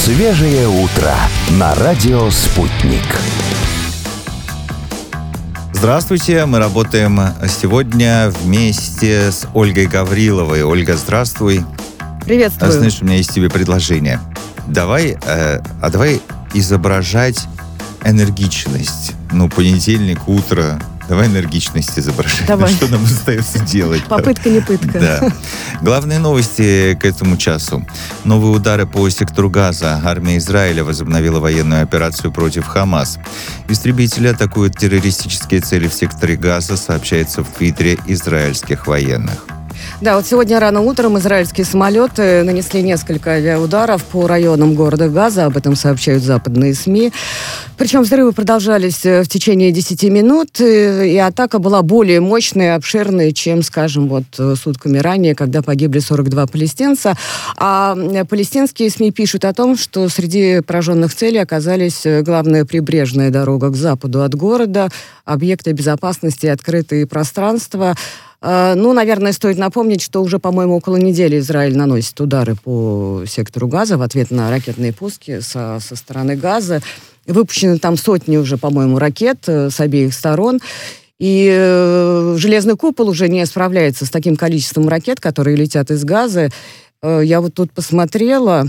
Свежее утро на радио «Спутник». Здравствуйте, мы работаем сегодня вместе с Ольгой Гавриловой. Ольга, здравствуй. Приветствую. Знаешь, у меня есть тебе предложение. Давай изображать энергичность. Понедельник, утро. Давай энергичность изображать. Давай. Что нам остается делать? Попытка не пытка. Да. Главные новости к этому часу. Новые удары по сектору Газа. Армия Израиля возобновила военную операцию против Хамас. Истребители атакуют террористические цели в секторе Газа, сообщается в Твиттере израильских военных. Да, вот сегодня рано утром израильские самолеты нанесли несколько авиаударов по районам города Газа, об этом сообщают западные СМИ. Причем взрывы продолжались в течение 10 минут, и атака была более мощной и обширной, чем, скажем, сутками ранее, когда погибли 42 палестинца. А палестинские СМИ пишут о том, что среди пораженных целей оказались главная прибрежная дорога к западу от города, объекты безопасности и открытые пространства. Наверное, стоит напомнить, что уже, по-моему, около недели Израиль наносит удары по сектору Газа в ответ на ракетные пуски со стороны Газа. Выпущены там сотни уже, по-моему, ракет с обеих сторон. И железный купол уже не справляется с таким количеством ракет, которые летят из Газа. Я тут посмотрела.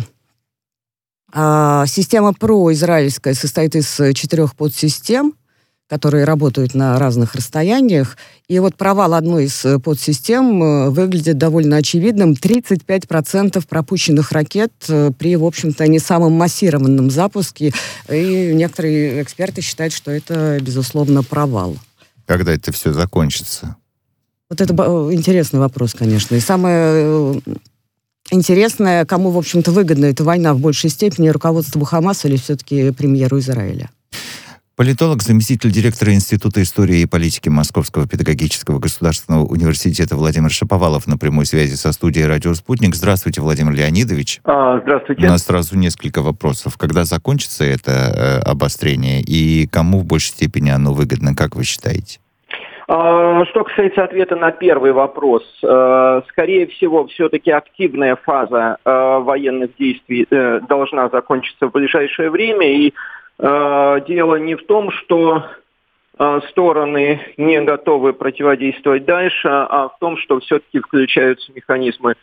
Система ПРО израильская состоит из 4 подсистем, которые работают на разных расстояниях. И провал одной из подсистем выглядит довольно очевидным. 35% пропущенных ракет при, в общем-то, не самом массированном запуске. И некоторые эксперты считают, что это, безусловно, провал. Когда это все закончится? Это интересный вопрос, конечно. И самое интересное, кому, в общем-то, выгодна эта война в большей степени, руководству Хамаса или все-таки премьеру Израиля? Политолог, заместитель директора Института истории и политики Московского педагогического государственного университета Владимир Шаповалов на прямой связи со студией «Радио Спутник». Здравствуйте, Владимир Леонидович. Здравствуйте. У нас сразу несколько вопросов. Когда закончится это обострение и кому в большей степени оно выгодно, как вы считаете? Что касается ответа на первый вопрос, скорее всего, все-таки активная фаза военных действий должна закончиться в ближайшее время, и дело не в том, что стороны не готовы противодействовать дальше, а в том, что все-таки включаются механизмы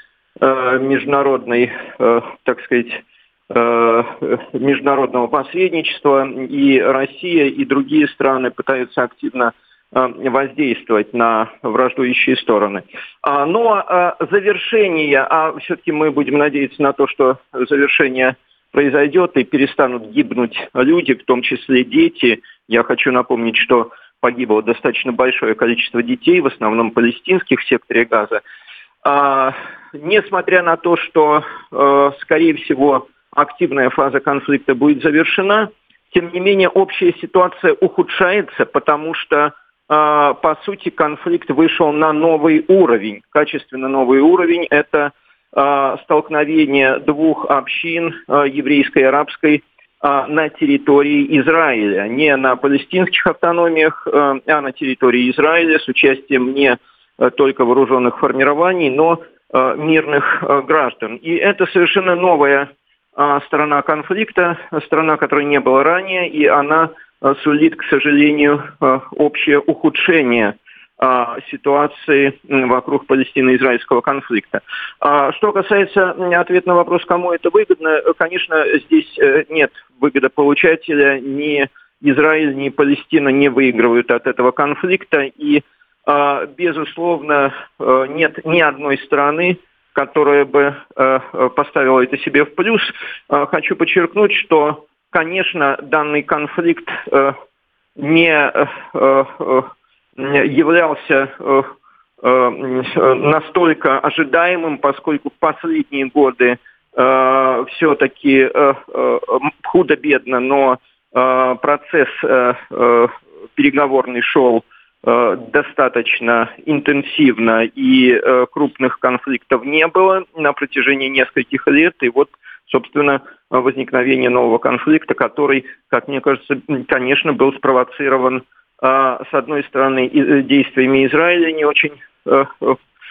международного посредничества, и Россия, и другие страны пытаются активно воздействовать на враждующие стороны. Но завершение, все-таки мы будем надеяться на то, что завершение произойдет и перестанут гибнуть люди, в том числе дети. Я хочу напомнить, что погибло достаточно большое количество детей, в основном палестинских, в секторе Газа. Несмотря на то, что, скорее всего, активная фаза конфликта будет завершена, тем не менее общая ситуация ухудшается, потому что, по сути, конфликт вышел на новый уровень, качественно новый уровень. Это столкновение двух общин, еврейской и арабской, на территории Израиля. Не на палестинских автономиях, а на территории Израиля с участием не только вооруженных формирований, но мирных граждан. И это совершенно новая сторона конфликта, страна, которой не было ранее, и она сулит, к сожалению, общее ухудшение ситуации вокруг палестино-израильского конфликта. Что касается ответа на вопрос, кому это выгодно, конечно, здесь нет выгодополучателя. Ни Израиль, ни Палестина не выигрывают от этого конфликта. И, безусловно, нет ни одной страны, которая бы поставила это себе в плюс. Хочу подчеркнуть, что, конечно, данный конфликт не являлся настолько ожидаемым, поскольку в последние годы все-таки худо-бедно, но процесс переговорный шел достаточно интенсивно, и крупных конфликтов не было на протяжении нескольких лет. И собственно, возникновение нового конфликта, который, как мне кажется, конечно, был спровоцирован с одной стороны действиями Израиля, не очень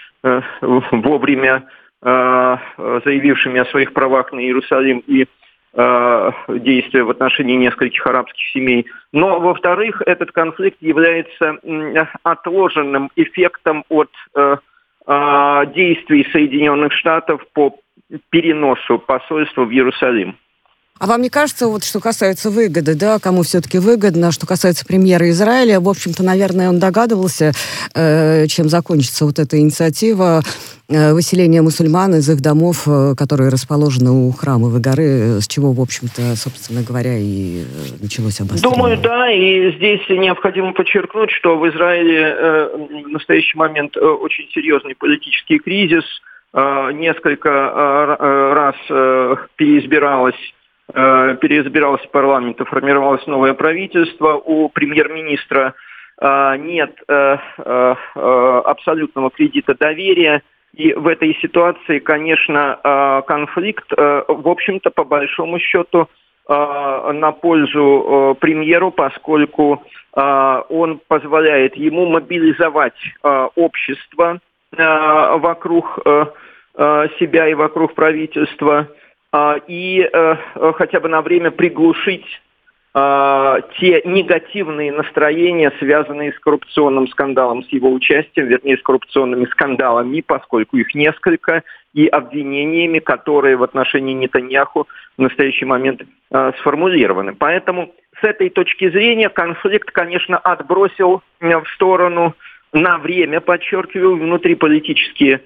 вовремя заявившими о своих правах на Иерусалим, и действия в отношении нескольких арабских семей. Но, во-вторых, этот конфликт является отложенным эффектом от действий Соединенных Штатов по переносу посольства в Иерусалим. А вам не кажется, вот что касается выгоды, да, кому все-таки выгодно, что касается премьера Израиля, в общем-то, наверное, он догадывался, чем закончится вот эта инициатива выселения мусульман из их домов, которые расположены у храмовой горы, с чего, в общем-то, собственно говоря, и началось обострение? Думаю, да, и здесь необходимо подчеркнуть, что в Израиле в настоящий момент очень серьезный политический кризис. Несколько раз переизбиралось парламент и формировалось новое правительство. У премьер-министра нет абсолютного кредита доверия. И в этой ситуации, конечно, конфликт, в общем-то, по большому счету, на пользу премьеру, поскольку он позволяет ему мобилизовать общество вокруг себя и вокруг правительства, и хотя бы на время приглушить те негативные настроения, связанные с коррупционным скандалом, с его участием, вернее, с коррупционными скандалами, поскольку их несколько, и обвинениями, которые в отношении Нетаньяху в настоящий момент сформулированы. Поэтому с этой точки зрения конфликт, конечно, отбросил в сторону на время, подчеркиваю, внутриполитический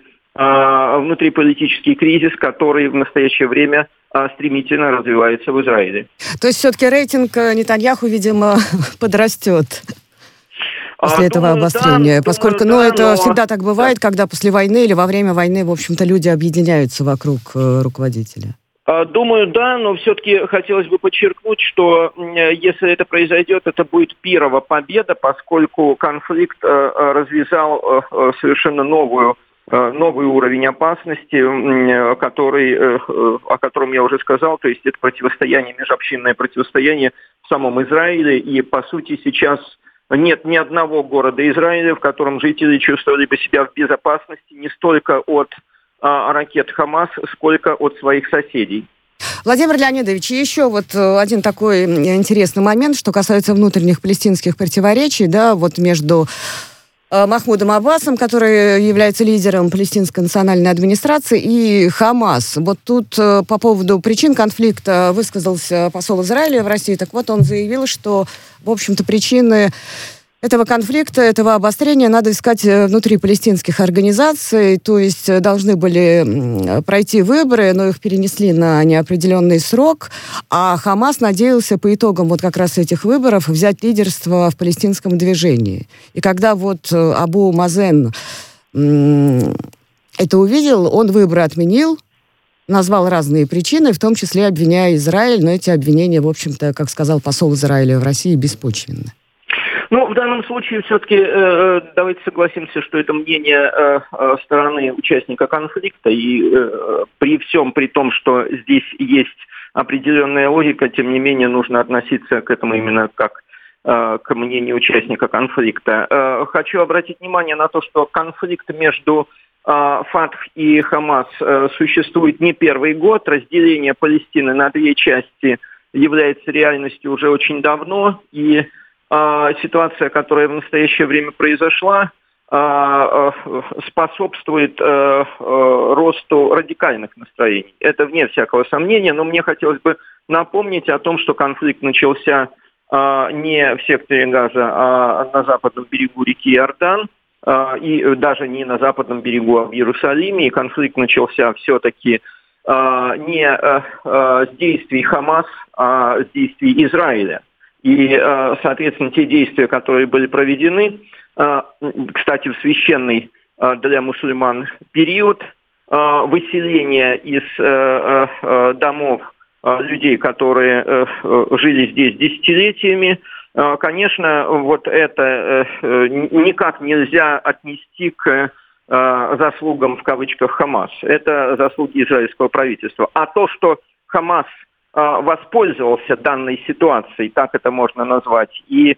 кризис, который в настоящее время стремительно развивается в Израиле. То есть все-таки рейтинг Нетаньяху, видимо, подрастет после этого обострения, поскольку, это всегда так бывает, когда после войны или во время войны, в общем-то, люди объединяются вокруг руководителя. Думаю, да, но все-таки хотелось бы подчеркнуть, что если это произойдет, это будет пирова победа, поскольку конфликт развязал совершенно новый уровень опасности, о котором я уже сказал, то есть это противостояние, межобщинное противостояние в самом Израиле, и по сути сейчас нет ни одного города Израиля, в котором жители чувствовали бы себя в безопасности не столько от ракет Хамас, сколько от своих соседей. Владимир Леонидович, еще вот один такой интересный момент, что касается внутренних палестинских противоречий, да, вот между Махмудом Аббасом, который является лидером палестинской национальной администрации, и Хамас. Вот тут по поводу причин конфликта высказался посол Израиля в России. Так вот, он заявил, что, в общем-то, причины этого конфликта, этого обострения надо искать внутри палестинских организаций, то есть должны были пройти выборы, но их перенесли на неопределенный срок, а Хамас надеялся по итогам вот как раз этих выборов взять лидерство в палестинском движении. И когда вот Абу Мазен это увидел, он выборы отменил, назвал разные причины, в том числе обвиняя Израиль, но эти обвинения, в общем-то, как сказал посол Израиля в России, беспочвенны. В данном случае все-таки давайте согласимся, что это мнение стороны участника конфликта, и при том, что здесь есть определенная логика, тем не менее нужно относиться к этому именно как к мнению участника конфликта. Хочу обратить внимание на то, что конфликт между Фатх и Хамас существует не первый год, разделение Палестины на две части является реальностью уже очень давно, и ситуация, которая в настоящее время произошла, способствует росту радикальных настроений. Это вне всякого сомнения, но мне хотелось бы напомнить о том, что конфликт начался не в секторе Газа, а на западном берегу реки Иордан, и даже не на западном берегу, а в Иерусалиме. И конфликт начался все-таки не с действий Хамас, а с действий Израиля. И, соответственно, те действия, которые были проведены, кстати, в священный для мусульман период, выселения из домов людей, которые жили здесь десятилетиями, конечно, вот это никак нельзя отнести к заслугам, в кавычках, Хамас. Это заслуги израильского правительства. А то, что Хамас воспользовался данной ситуацией, так это можно назвать, и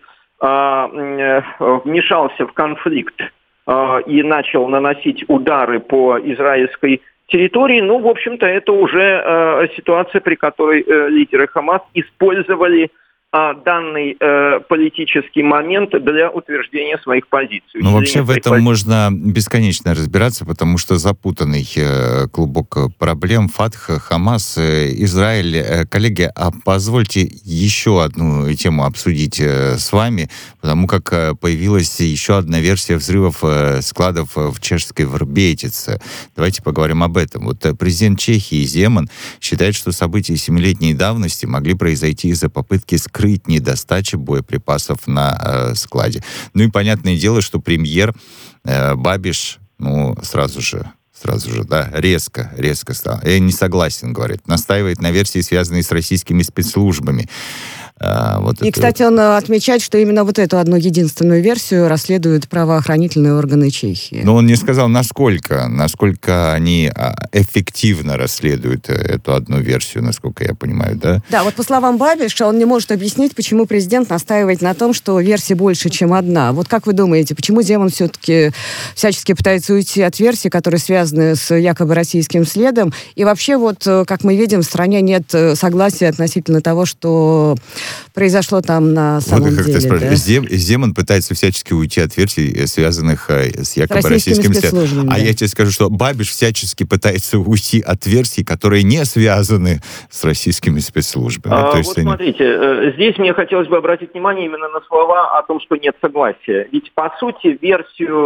вмешался в конфликт и начал наносить удары по израильской территории. Ну, в общем-то, это уже ситуация, при которой лидеры Хамас использовали данный политический момент для утверждения своих позиций. Ну, вообще в этом можно бесконечно разбираться, потому что запутанный клубок проблем. Фатх, Хамас, Израиль. Коллеги, а позвольте еще одну тему обсудить с вами, потому как появилась еще одна версия взрывов складов в чешской Врбетице. Давайте поговорим об этом. Вот президент Чехии Земан считает, что события 7-летней давности могли произойти из-за попытки скрыть недостачи боеприпасов на складе. Ну и понятное дело, что премьер Бабиш, сразу же, да, резко стал. Я не согласен, говорит. Настаивает на версии, связанной с российскими спецслужбами. Кстати, он отмечает, что именно вот эту одну единственную версию расследуют правоохранительные органы Чехии. Но он не сказал, насколько они эффективно расследуют эту одну версию, насколько я понимаю, да? Да, вот по словам Бабиша, он не может объяснить, почему президент настаивает на том, что версий больше, чем одна. Вот как вы думаете, почему Земан все-таки всячески пытается уйти от версий, которые связаны с якобы российским следом? И вообще, вот, как мы видим, в стране нет согласия относительно того, что произошло там на самом деле. Да? Земан пытается всячески уйти от версий, связанных с якобы российским следом. А я тебе скажу, что Бабиш всячески пытается уйти от версий, которые не связаны с российскими спецслужбами. Смотрите, здесь мне хотелось бы обратить внимание именно на слова о том, что нет согласия. Ведь, по сути, версию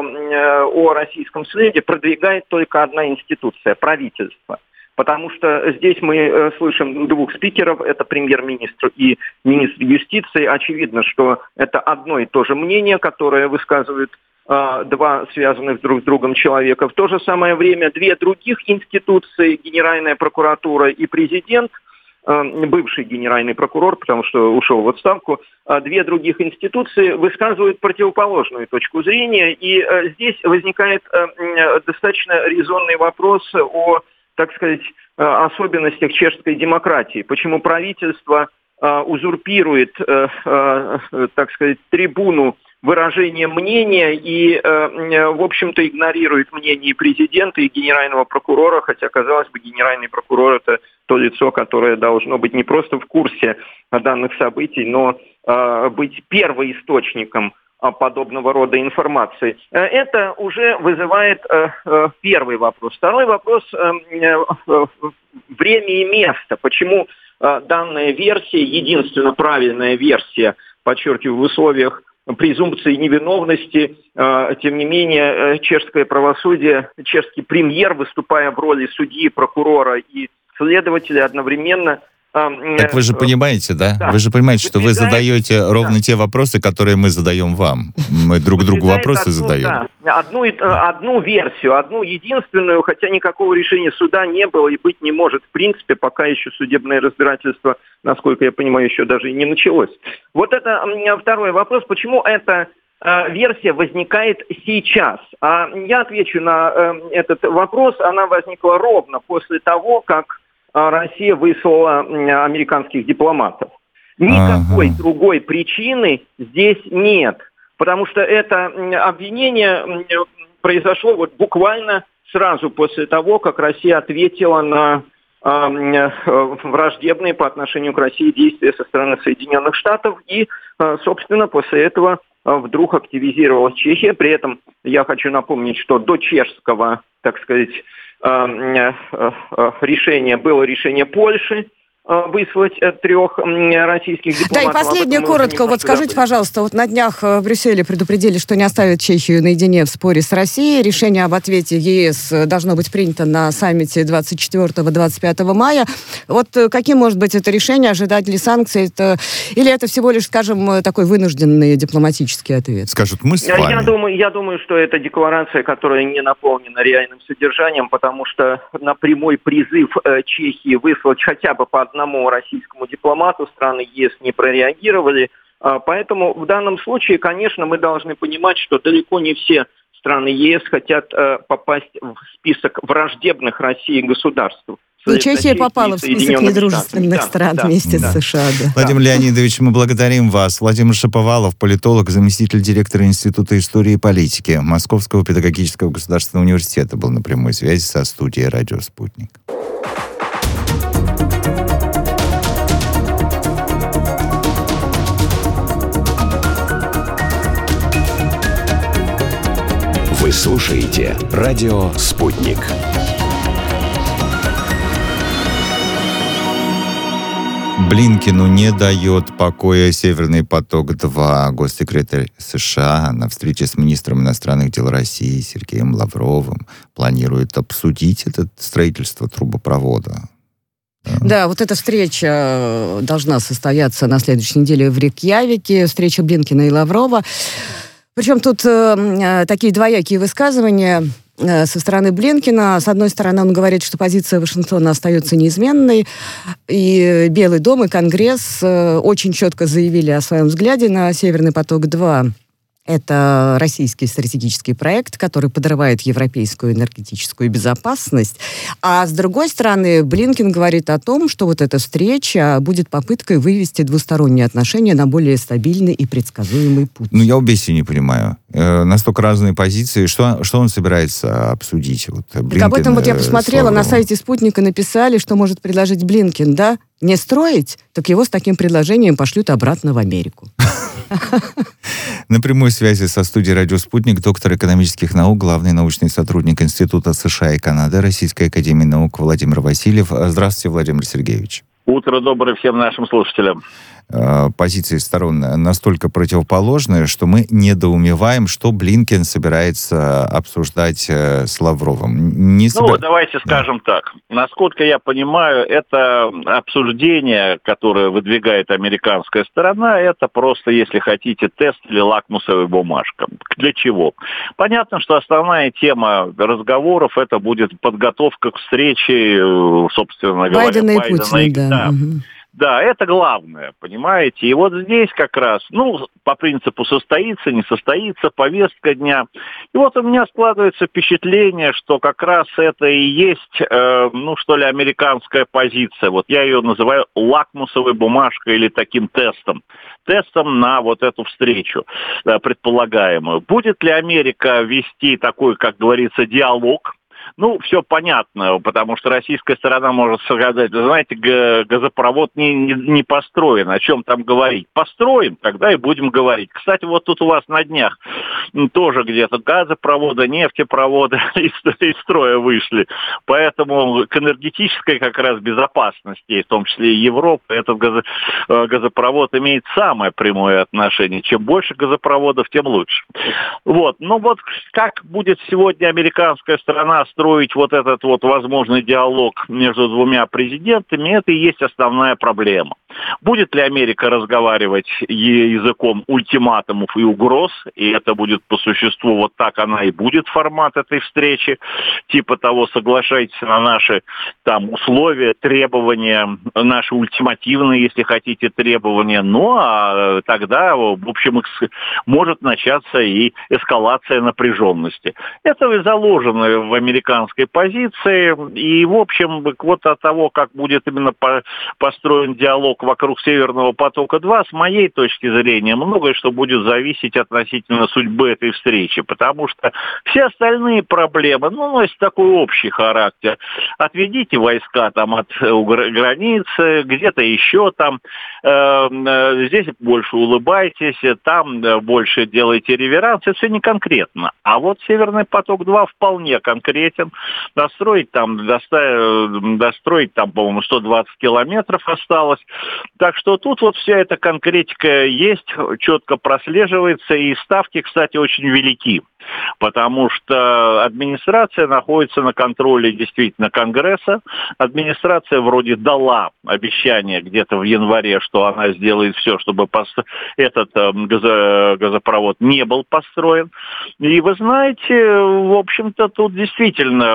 о российском следе продвигает только одна институция – правительство. Потому что здесь мы слышим двух спикеров, это премьер-министр и министр юстиции. Очевидно, что это одно и то же мнение, которое высказывают два связанных друг с другом человека. В то же самое время две других институции, Генеральная прокуратура и президент, бывший генеральный прокурор, потому что ушел в отставку, две других институции высказывают противоположную точку зрения. И здесь возникает достаточно резонный вопрос о, так сказать, особенностях чешской демократии. Почему правительство узурпирует, так сказать, трибуну выражения мнения и, в общем-то, игнорирует мнение президента и генерального прокурора, хотя, казалось бы, генеральный прокурор – это то лицо, которое должно быть не просто в курсе данных событий, но быть первоисточником подобного рода информации. Это уже вызывает первый вопрос. Второй вопрос – время и место. Почему данная версия, единственно правильная версия, подчеркиваю, в условиях презумпции невиновности, тем не менее, чешское правосудие, чешский премьер, выступая в роли судьи, прокурора и следователя одновременно... Так вы же понимаете, да? Вы же понимаете, что вы задаете ровно те вопросы, которые мы задаем вам. Мы друг другу вопросы задаем. Да. Одну версию, одну единственную, хотя никакого решения суда не было и быть не может. В принципе, пока еще судебное разбирательство, насколько я понимаю, еще даже и не началось. Вот это второй вопрос. Почему эта версия возникает сейчас? Я отвечу на этот вопрос. Она возникла ровно после того, как Россия выслала американских дипломатов. Никакой другой причины здесь нет, потому что это обвинение произошло вот буквально сразу после того, как Россия ответила на враждебные по отношению к России действия со стороны Соединенных Штатов, и, собственно, после этого вдруг активизировалась Чехия. При этом я хочу напомнить, что до чешского, так сказать, решение было решение Польши выслать 3 российских дипломатов. Да, и последнее, коротко, вот скажите, пожалуйста, вот на днях в Брюсселе предупредили, что не оставят Чехию наедине в споре с Россией. Решение об ответе ЕС должно быть принято на саммите 24-25 мая. Вот каким может быть это решение? Ожидать ли санкций? Или это всего лишь, скажем, такой вынужденный дипломатический ответ? Скажут, мы с вами. Я думаю, что это декларация, которая не наполнена реальным содержанием, потому что на прямой призыв Чехии выслать хотя бы по одному российскому дипломату страны ЕС не прореагировали. Поэтому в данном случае, конечно, мы должны понимать, что далеко не все страны ЕС хотят попасть в список враждебных России государств. Ну, Чехия попала в список недружественных стран вместе с США. Да. Владимир Леонидович, мы благодарим вас. Владимир Шаповалов, политолог, заместитель директора Института истории и политики Московского педагогического государственного университета, был на прямой связи со студией «Радио Спутник». Вы слушаете «Радио Спутник». Блинкену не дает покоя «Северный поток-2». Госсекретарь США на встрече с министром иностранных дел России Сергеем Лавровым планирует обсудить это строительство трубопровода. Да, вот эта встреча должна состояться на следующей неделе в Рейкьявике, встреча Блинкена и Лаврова. Причем тут такие двоякие высказывания со стороны Блинкена. С одной стороны, он говорит, что позиция Вашингтона остается неизменной, и Белый дом, и Конгресс очень четко заявили о своем взгляде на «Северный поток-2». Это российский стратегический проект, который подрывает европейскую энергетическую безопасность. А с другой стороны, Блинкен говорит о том, что вот эта встреча будет попыткой вывести двусторонние отношения на более стабильный и предсказуемый путь. Ну, я обе не понимаю. Настолько разные позиции. Что он собирается обсудить? Вот, Блинкен, так об этом вот я посмотрела, на сайте «Спутника» написали, что может предложить Блинкен, да? Не строить, так его с таким предложением пошлют обратно в Америку. На прямой связи со студией «Радио Спутник» доктор экономических наук, главный научный сотрудник Института США и Канады Российской академии наук Владимир Васильев. Здравствуйте, Владимир Сергеевич. Утро доброе всем нашим слушателям. Позиции сторон настолько противоположны, что мы недоумеваем, что Блинкен собирается обсуждать с Лавровым. Давайте скажем так. Насколько я понимаю, это обсуждение, которое выдвигает американская сторона, это просто, если хотите, тест или лакмусовая бумажка. Для чего? Понятно, что основная тема разговоров это будет подготовка к встрече, собственно говоря, Байдена и Путина, да. Да, это главное, понимаете. И вот здесь как раз, по принципу состоится, не состоится, повестка дня. И вот у меня складывается впечатление, что как раз это и есть, американская позиция. Вот я ее называю лакмусовой бумажкой или таким тестом. Тестом на вот эту встречу предполагаемую. Будет ли Америка вести такой, как говорится, диалог? Все понятно, потому что российская сторона может сказать, знаете, газопровод не построен, о чем там говорить. Построим, тогда и будем говорить. Кстати, вот тут у вас на днях тоже где-то газопроводы, нефтепроводы из строя вышли. Поэтому к энергетической как раз безопасности, в том числе и Европы, этот газопровод имеет самое прямое отношение. Чем больше газопроводов, тем лучше. Как будет сегодня американская сторона строить вот этот вот возможный диалог между двумя президентами, это и есть основная проблема. Будет ли Америка разговаривать языком ультиматумов и угроз, и это будет по существу вот так она и будет формат этой встречи, типа того, соглашайтесь на наши там условия, требования, наши ультимативные, если хотите, требования, а тогда, в общем, может начаться и эскалация напряженности. Это и заложено в американской позиции, и, в общем, вот от того, как будет именно построен диалог вокруг «Северного потока-2», с моей точки зрения, многое что будет зависеть относительно судьбы этой встречи, потому что все остальные проблемы, носят такой общий характер. Отведите войска там от границы, где-то еще там, здесь больше улыбайтесь, там больше делайте реверанс, это все не конкретно. А вот «Северный поток-2» вполне конкретен. Достроить там, по-моему, 120 километров осталось. Так что тут вот вся эта конкретика есть, четко прослеживается, и ставки, кстати, очень велики. Потому что администрация находится на контроле действительно Конгресса. Администрация вроде дала обещание где-то в январе, что она сделает все, чтобы этот газопровод не был построен. И вы знаете, в общем-то, тут действительно,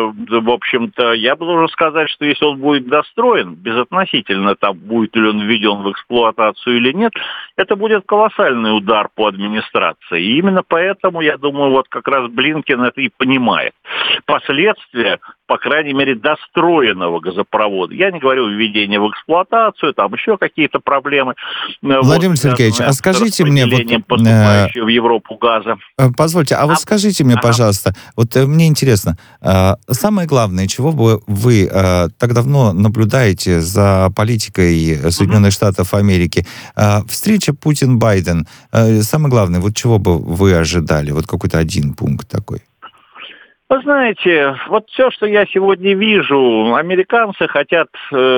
я бы должен сказать, что если он будет достроен, безотносительно там, будет ли он введен в эксплуатацию или нет, это будет колоссальный удар по администрации. И именно поэтому, я думаю, думаю, вот как раз Блинкен это и понимает. Последствия, по крайней мере, достроенного газопровода. Я не говорю введение в эксплуатацию, там еще какие-то проблемы. Владимир Сергеевич, а скажите мне... поступающего в Европу газа. Позвольте, а вот скажите мне, пожалуйста, вот мне интересно, самое главное, чего бы вы так давно наблюдаете за политикой Соединенных Штатов Америки, встреча Путин-Байден, самое главное, вот чего бы вы ожидали? Вот какой-то один пункт такой. Вы знаете, вот все, что я сегодня вижу, американцы хотят,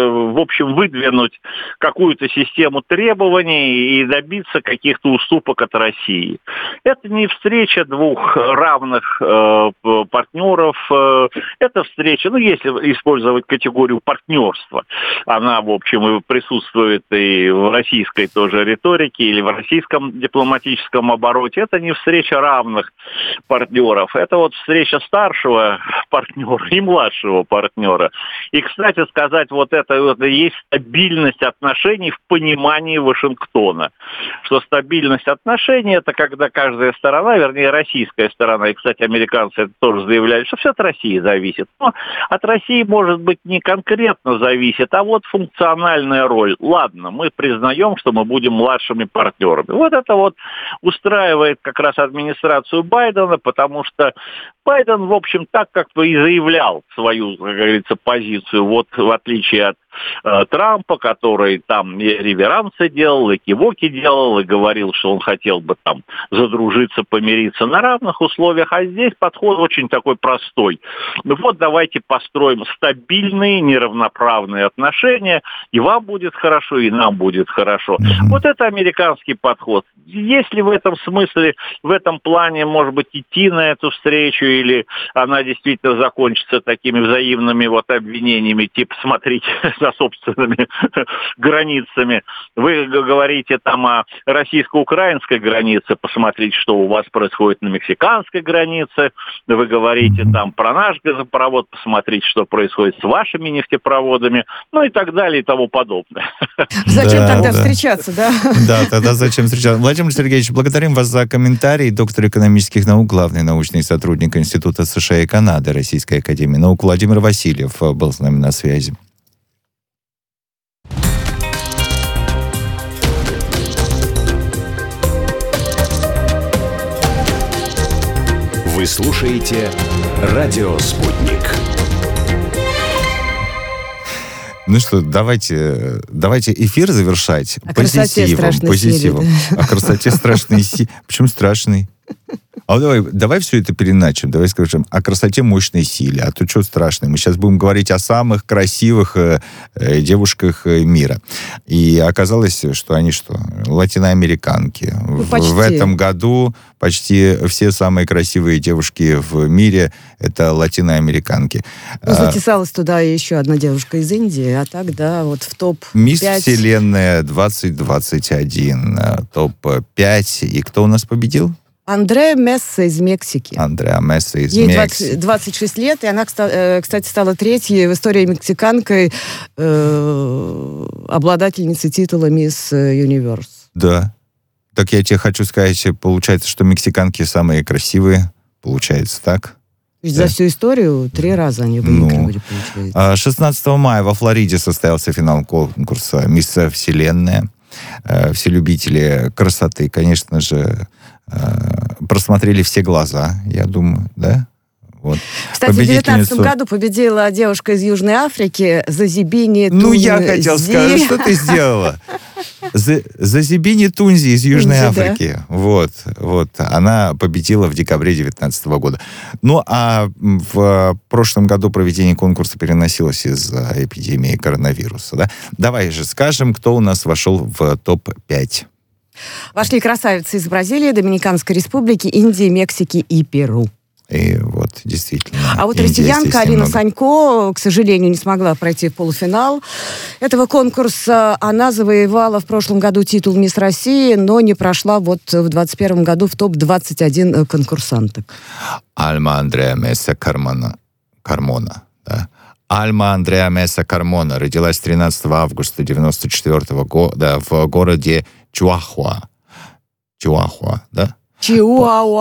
в общем, выдвинуть какую-то систему требований и добиться каких-то уступок от России. Это не встреча двух равных партнеров, это встреча, если использовать категорию партнерства, она, в общем, и присутствует и в российской тоже риторике, или в российском дипломатическом обороте, это не встреча равных партнеров, это вот встреча старшего партнера и младшего партнера. И, кстати сказать, вот это есть стабильность отношений в понимании Вашингтона. Что стабильность отношений, это когда каждая сторона, вернее, российская сторона, и, кстати, американцы это тоже заявляли, что все от России зависит. Но от России, может быть, не конкретно зависит, а вот функциональная роль. Ладно, мы признаем, что мы будем младшими партнерами. Вот это вот устраивает как раз администрацию Байдена, потому что Байден, в общем, так как бы и заявлял свою, как говорится, позицию, вот в отличие от Трампа, который там и реверансы делал, и кивоки делал, и говорил, что он хотел бы там задружиться, помириться на равных условиях, а здесь подход очень такой простой. Вот давайте построим стабильные, неравноправные отношения, и вам будет хорошо, и нам будет хорошо. Вот это американский подход. Если в этом смысле, в этом плане, может быть, идти на эту встречу, или она действительно закончится такими взаимными вот обвинениями, типа, смотрите, за собственными границами. Вы говорите там о российско-украинской границе, посмотрите, что у вас происходит на мексиканской границе. Вы говорите там про наш газопровод, посмотрите, что происходит с вашими нефтепроводами, ну и так далее и тому подобное. Зачем тогда встречаться, да? Да, тогда зачем встречаться? Владимир Сергеевич, благодарим вас за комментарий. Доктор экономических наук, главный научный сотрудник Института США и Канады Российской академии наук Владимир Васильев был с нами на связи. Вы слушаете «Радио Спутник». Ну что, давайте эфир завершать позитивом. О красоте страшной силы. Почему страшный? А давай все это переначим. Давай скажем о красоте мощной силе. А то что страшное? Мы сейчас будем говорить о самых красивых девушках мира. И оказалось, что они латиноамериканки. В этом году почти все самые красивые девушки в мире это латиноамериканки. Затесалась туда еще одна девушка из Индии, а так, да, вот в топ-5. Мисс Вселенная 2021, топ-5. И кто у нас победил? Андреа Месса из Мексики. Ей 26 лет, и она, кстати, стала третьей в истории мексиканкой обладательницей титула Мисс Юниверс. Да. Так я тебе хочу сказать, получается, что мексиканки самые красивые. Получается так? За всю историю 3 раза они выигрывали, получается. 16 мая во Флориде состоялся финал конкурса «Мисс Вселенная». Все любители красоты, конечно же, просмотрели все глаза, я думаю, да? Вот. Кстати, в 2019 году победила девушка из Южной Африки Зазибини Тунзи. Ну, я хотел сказать, что ты сделала? Зазибини Тунзи из Южной Африки. Да? Вот. Она победила в декабре 2019 года. Ну, а в прошлом году проведение конкурса переносилось из-за эпидемии коронавируса. Да? Давай же скажем, кто у нас вошел в топ-5. Вошли красавицы из Бразилии, Доминиканской Республики, Индии, Мексики и Перу. И вот, действительно. А вот россиянка Алина Санько, к сожалению, не смогла пройти в полуфинал этого конкурса. Она завоевала в прошлом году титул «Мисс России», но не прошла вот в 2021 году в топ-21 конкурсанток. Альма Андреа Месса Кармона. Да? Альма Андреа Месса Кармона родилась 13 августа 1994 года в городе Чиуахуа, да? Чиуауа.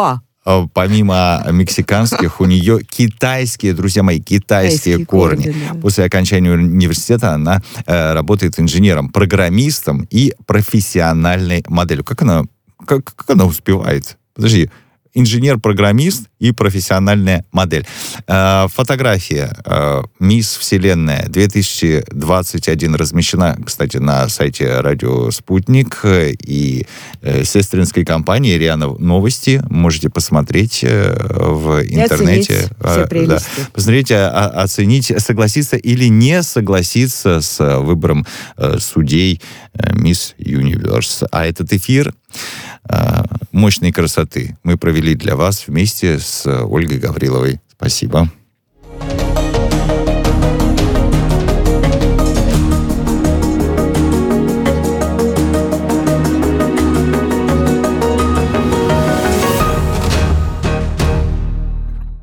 помимо мексиканских, у нее китайские, друзья мои, китайские корни. Да. После окончания университета она работает инженером, программистом и профессиональной моделью. Как она успевает? Подожди. Инженер-программист и профессиональная модель. Фотография «Мисс Вселенная 2021» размещена, кстати, на сайте «Радио Спутник» и сестринской компании «РИА Новости». Можете посмотреть в интернете. Все прелести. Да. Посмотрите, оценить, согласиться или не согласиться с выбором судей «Мисс Юниверс». А этот эфир мощной красоты мы провели для вас вместе с Ольгой Гавриловой. Спасибо.